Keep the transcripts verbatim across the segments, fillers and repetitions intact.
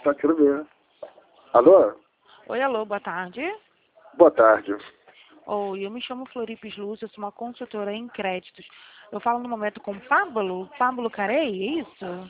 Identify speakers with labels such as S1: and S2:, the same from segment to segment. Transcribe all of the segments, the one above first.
S1: Tá, quero ver. Alô?
S2: Oi, alô, boa tarde.
S1: Boa tarde.
S2: Oi, eu me chamo Floripes Lúcia, eu sou uma consultora em créditos. Eu falo no momento com Pablo, Pablo Carey, é isso?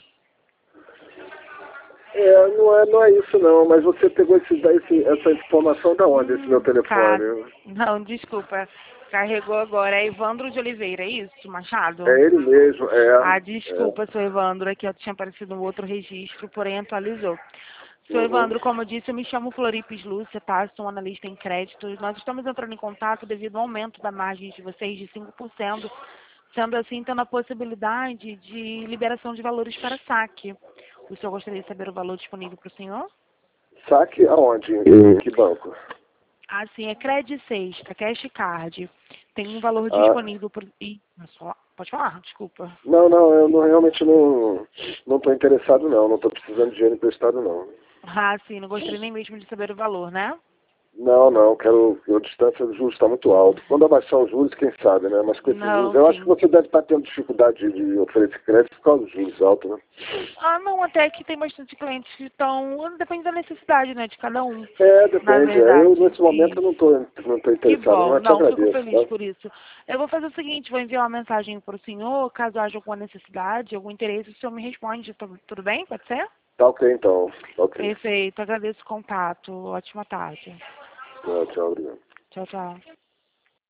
S1: É, não é, não é isso não, mas você pegou esse, esse, essa informação da onde, esse meu
S2: Hum, Ca...
S1: telefone?
S2: Não, desculpa, carregou agora. É Evandro de Oliveira, é isso, Machado?
S1: É ele mesmo, é.
S2: Ah,
S1: é.
S2: desculpa, sou Evandro, aqui eu tinha aparecido no outro registro, porém atualizou. Sou
S1: Uhum.
S2: Evandro, como eu disse, eu me chamo Floripes Lúcia, tá? Sou analista em créditos. Nós estamos entrando em contato devido ao aumento da margem de vocês de cinco por cento, sendo assim, tendo a possibilidade de liberação de valores para saque. O senhor gostaria de saber o valor disponível para o senhor?
S1: Saque aonde? Em que banco?
S2: Ah, sim, é Credit Sexta, Cash Card. Tem um valor
S1: Ah,
S2: disponível por... Ih, mas só- pode falar, desculpa.
S1: não, não, eu não, realmente não não estou interessado não, não estou precisando de dinheiro emprestado não.
S2: Ah, sim, não gostaria nem mesmo de saber o valor, né?
S1: Não, não, quero. A distância dos juros está muito alta. Quando abaixar os juros, quem sabe, né? Mas com esses juros,
S2: Não,
S1: eu acho que
S2: sim.
S1: você deve estar tendo dificuldade de oferecer crédito por causa dos juros altos, né?
S2: Ah, não, até que tem bastante clientes que estão... Depende da necessidade, né, de cada um,
S1: É,
S2: na
S1: depende. É, eu,
S2: verdade.
S1: nesse momento, eu não
S2: Isso.
S1: estou não tô
S2: Que
S1: interessado,
S2: bom.
S1: mas te
S2: Não, fico
S1: agradeço,
S2: feliz
S1: tá?
S2: por isso. Eu vou fazer o seguinte, vou enviar uma mensagem para o senhor, caso haja alguma necessidade, algum interesse, o senhor me responde. Tudo tudo bem? Pode ser?
S1: Tá ok, então. Tá ok.
S2: Perfeito. Agradeço o contato. Ótima tarde.
S1: Tchau, tchau, obrigado.
S2: Tchau, tchau.